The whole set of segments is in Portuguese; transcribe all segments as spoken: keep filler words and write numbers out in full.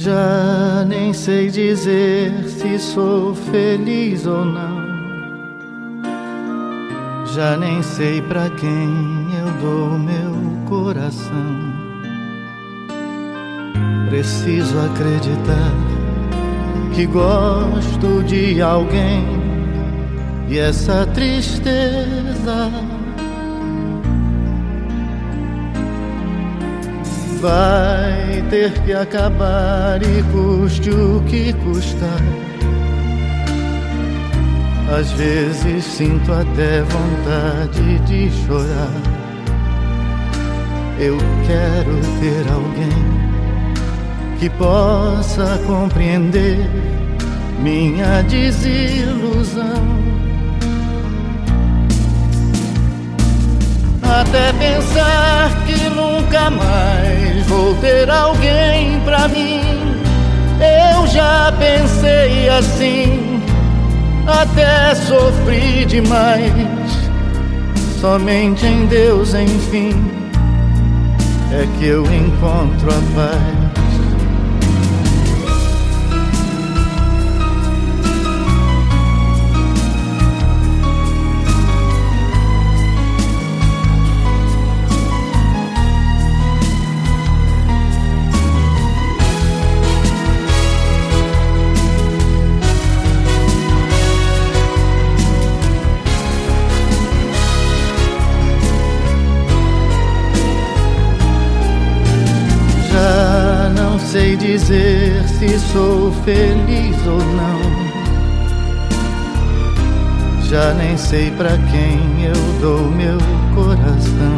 Já nem sei dizer se sou feliz ou não. Já nem sei pra quem eu dou meu coração. Preciso acreditar que gosto de alguém, e essa tristeza vai ter que acabar, e custe o que custar. Às vezes sinto até vontade de chorar. Eu quero ter alguém que possa compreender minha desilusão. Até pensar que nunca mais vou ter alguém pra mim. Eu já pensei assim, até sofri demais. Somente em Deus, enfim, é que eu encontro a paz. Sei dizer se sou feliz ou não. Já nem sei pra quem eu dou meu coração.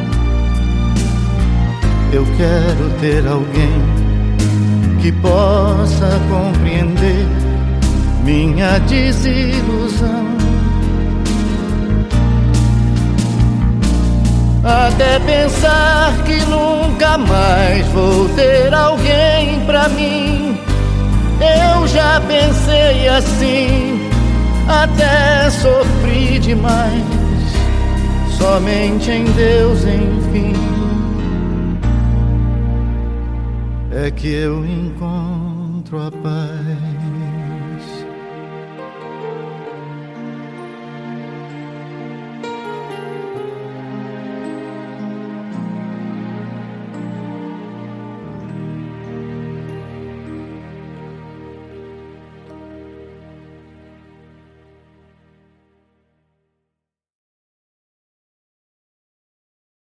Eu quero ter alguém que possa compreender minha desilusão. Até pensar que nunca mais vou ter alguém pra mim. Eu já pensei assim, até sofri demais. Somente em Deus, enfim, é que eu encontro a paz.